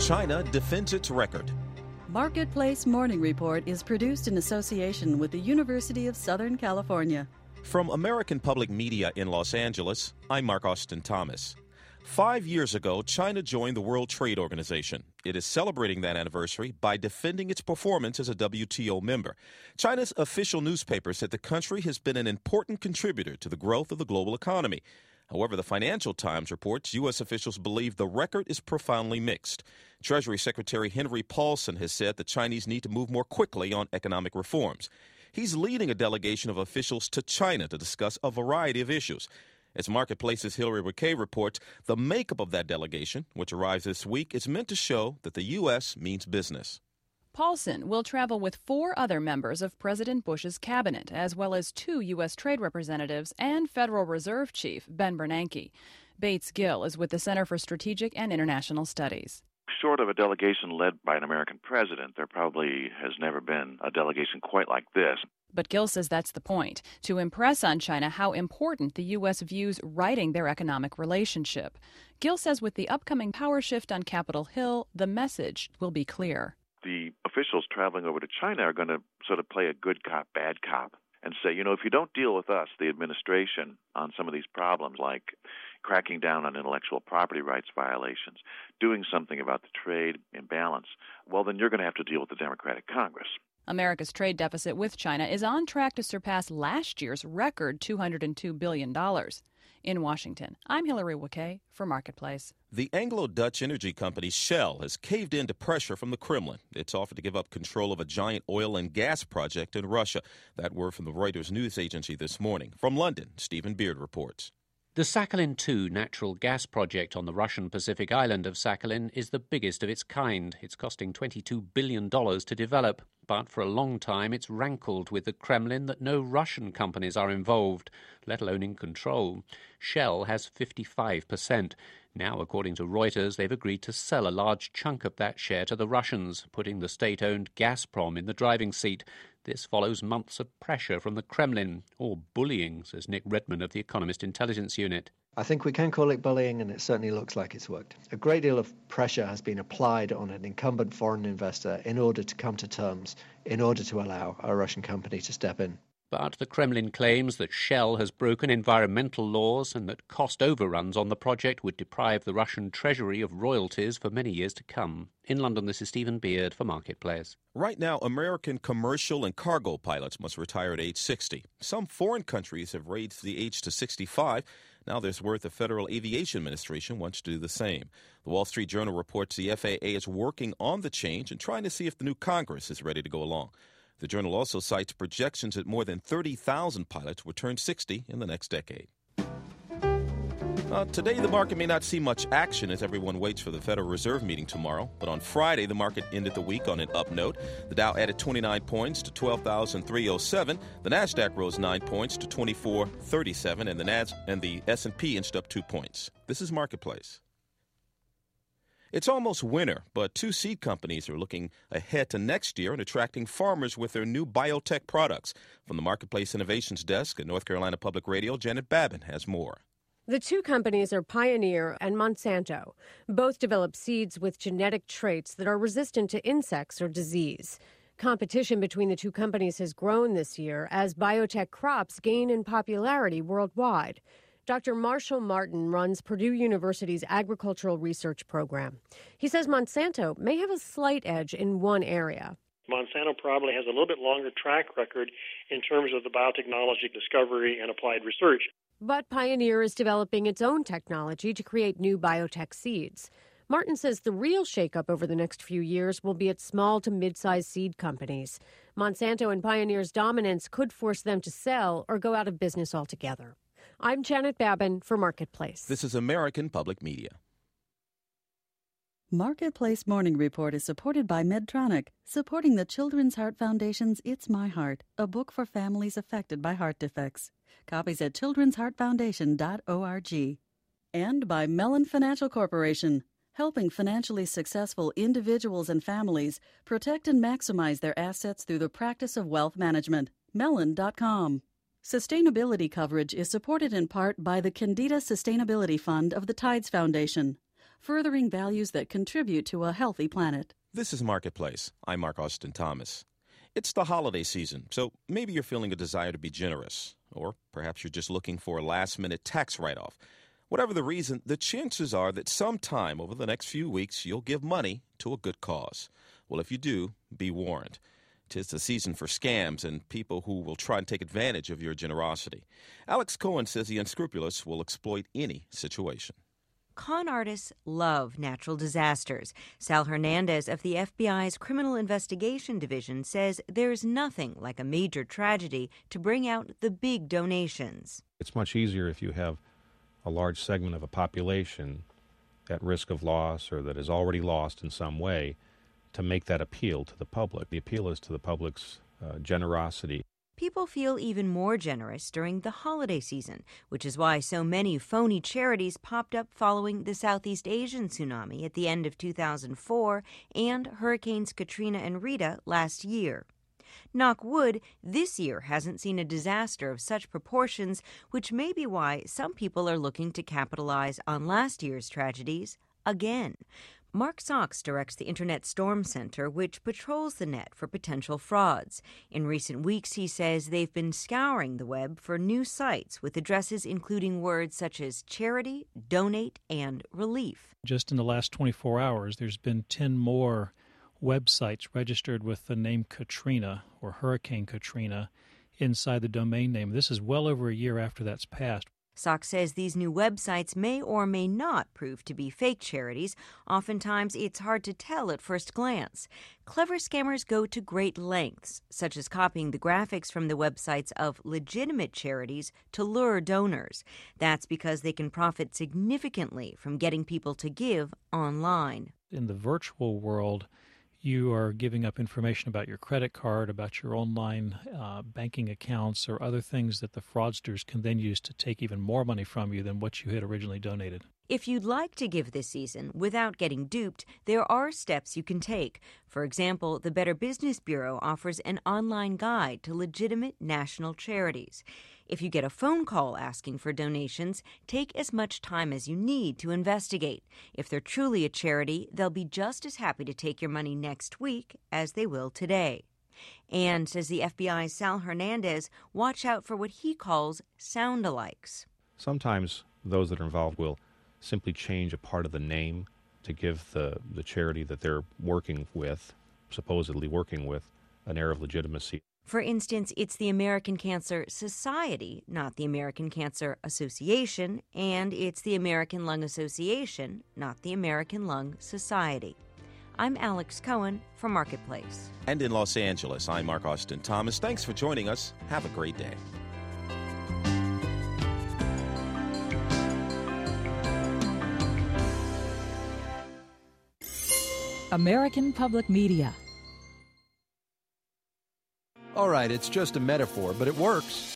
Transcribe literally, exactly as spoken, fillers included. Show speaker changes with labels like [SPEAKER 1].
[SPEAKER 1] China defends its record.
[SPEAKER 2] Marketplace Morning Report is produced in association with the University of Southern California.
[SPEAKER 1] From American Public Media in Los Angeles, I'm Mark Austin Thomas. Five years ago, China joined the World Trade Organization. It is celebrating that anniversary by defending its performance as a W T O member. China's official newspaper said the country has been an important contributor to the growth of the global economy. However, the Financial Times reports U S officials believe the record is profoundly mixed. Treasury Secretary Henry Paulson has said the Chinese need to move more quickly on economic reforms. He's leading a delegation of officials to China to discuss a variety of issues. As Marketplace's Hillary Riquet reports, the makeup of that delegation, which arrives this week, is meant to show that the U S means business.
[SPEAKER 3] Paulson will travel with four other members of President Bush's cabinet, as well as two U S trade representatives and Federal Reserve Chief Ben Bernanke. Bates Gill is with the Center for Strategic and International Studies.
[SPEAKER 4] Short of a delegation led by an American president, there probably has never been a delegation quite like this.
[SPEAKER 3] But Gill says that's the point, to impress on China how important the U S views righting their economic relationship. Gill says with the upcoming power shift on Capitol Hill, the message will be clear.
[SPEAKER 4] The officials traveling over to China are going to sort of play a good cop, bad cop and say, you know, if you don't deal with us, the administration, on some of these problems like cracking down on intellectual property rights violations, doing something about the trade imbalance, well, then you're going to have to deal with the Democratic Congress.
[SPEAKER 3] America's trade deficit with China is on track to surpass last year's record two hundred two billion dollars. In Washington, I'm Hillary Riquet for Marketplace.
[SPEAKER 1] The Anglo-Dutch energy company Shell has caved in to pressure from the Kremlin. It's offered to give up control of a giant oil and gas project in Russia. That word from the Reuters news agency this morning. From London, Stephen Beard reports.
[SPEAKER 5] The Sakhalin two natural gas project on the Russian Pacific island of Sakhalin is the biggest of its kind. It's costing twenty-two billion dollars to develop. But for a long time it's rankled with the Kremlin that no Russian companies are involved, let alone in control. Shell has fifty-five percent. Now, according to Reuters, they've agreed to sell a large chunk of that share to the Russians, putting the state-owned Gazprom in the driving seat. This follows months of pressure from the Kremlin, or bullying, says Nick Redman of the Economist Intelligence Unit.
[SPEAKER 6] I think we can call it bullying, and it certainly looks like it's worked. A great deal of pressure has been applied on an incumbent foreign investor in order to come to terms, in order to allow a Russian company to step in.
[SPEAKER 5] But the Kremlin claims that Shell has broken environmental laws and that cost overruns on the project would deprive the Russian treasury of royalties for many years to come. In London, this is Stephen Beard for Marketplace.
[SPEAKER 1] Right now, American commercial and cargo pilots must retire at age sixty. Some foreign countries have raised the age to sixty-five. Now there's word the Federal Aviation Administration wants to do the same. The Wall Street Journal reports the F A A is working on the change and trying to see if the new Congress is ready to go along. The Journal also cites projections that more than thirty thousand pilots will turn sixty in the next decade. Uh, today, the market may not see much action as everyone waits for the Federal Reserve meeting tomorrow. But on Friday, the market ended the week on an up note. The Dow added twenty-nine points to twelve thousand three hundred seven. The Nasdaq rose nine points to twenty-four thirty-seven, and the Nas- and the S and P inched up two points. This is Marketplace. It's almost winter, but two seed companies are looking ahead to next year and attracting farmers with their new biotech products. From the Marketplace Innovations Desk at North Carolina Public Radio, Janet Babin has more.
[SPEAKER 7] The two companies are Pioneer and Monsanto. Both develop seeds with genetic traits that are resistant to insects or disease. Competition between the two companies has grown this year as biotech crops gain in popularity worldwide. Doctor Marshall Martin runs Purdue University's agricultural research program. He says Monsanto may have a slight edge in one area.
[SPEAKER 8] Monsanto probably has a little bit longer track record in terms of the biotechnology discovery and applied research.
[SPEAKER 7] But Pioneer is developing its own technology to create new biotech seeds. Martin says the real shakeup over the next few years will be at small to mid-sized seed companies. Monsanto and Pioneer's dominance could force them to sell or go out of business altogether. I'm Janet Babin for Marketplace.
[SPEAKER 1] This is American Public Media.
[SPEAKER 2] Marketplace Morning Report is supported by Medtronic, supporting the Children's Heart Foundation's It's My Heart, a book for families affected by heart defects. Copies at children's heart foundation dot org. And by Mellon Financial Corporation, helping financially successful individuals and families protect and maximize their assets through the practice of wealth management. Mellon dot com. Sustainability coverage is supported in part by the Candida Sustainability Fund of the Tides Foundation. furthering values that contribute to a healthy planet.
[SPEAKER 1] This is Marketplace. I'm Mark Austin Thomas. It's the holiday season, so maybe you're feeling a desire to be generous, or perhaps you're just looking for a last-minute tax write-off. Whatever the reason, the chances are that sometime over the next few weeks you'll give money to a good cause. Well, if you do, be warned. 'Tis the season for scams and people who will try and take advantage of your generosity. Alex Cohen says the unscrupulous will exploit any situation.
[SPEAKER 9] Con artists love natural disasters. Sal Hernandez of the F B I's Criminal Investigation Division says there's nothing like a major tragedy to bring out the big donations.
[SPEAKER 10] It's much easier if you have a large segment of a population at risk of loss or that is already lost in some way to make that appeal to the public. The appeal is to the public's uh, generosity.
[SPEAKER 9] People feel even more generous during the holiday season, which is why so many phony charities popped up following the Southeast Asian tsunami at the end of two thousand four and Hurricanes Katrina and Rita last year. Knock wood, this year hasn't seen a disaster of such proportions, which may be why some people are looking to capitalize on last year's tragedies again. Mark Sachs directs the Internet Storm Center, which patrols the net for potential frauds. In recent weeks, he says they've been scouring the web for new sites with addresses including words such as charity, donate, and relief.
[SPEAKER 11] Just in the last twenty-four hours, there's been ten more websites registered with the name Katrina or Hurricane Katrina inside the domain name. This is well over a year after that's passed.
[SPEAKER 9] Sachs says these new websites may or may not prove to be fake charities. Oftentimes, it's hard to tell at first glance. Clever scammers go to great lengths, such as copying the graphics from the websites of legitimate charities to lure donors. That's because they can profit significantly from getting people to give online.
[SPEAKER 11] In the virtual world, you are giving up information about your credit card, about your online uh, banking accounts, or other things that the fraudsters can then use to take even more money from you than what you had originally donated.
[SPEAKER 9] If you'd like to give this season without getting duped, there are steps you can take. For example, the Better Business Bureau offers an online guide to legitimate national charities. If you get a phone call asking for donations, take as much time as you need to investigate. If they're truly a charity, they'll be just as happy to take your money next week as they will today. And, says the F B I's Sal Hernandez, watch out for what he calls sound-alikes.
[SPEAKER 10] Sometimes those that are involved will simply change a part of the name to give the, the charity that they're working with, supposedly working with, an air of legitimacy.
[SPEAKER 9] For instance, it's the American Cancer Society, not the American Cancer Association, and it's the American Lung Association, not the American Lung Society. I'm Alex Cohen for Marketplace.
[SPEAKER 1] And in Los Angeles, I'm Mark Austin Thomas. Thanks for joining us. Have a great day.
[SPEAKER 12] American Public Media.
[SPEAKER 13] All right, it's just a metaphor, but it works.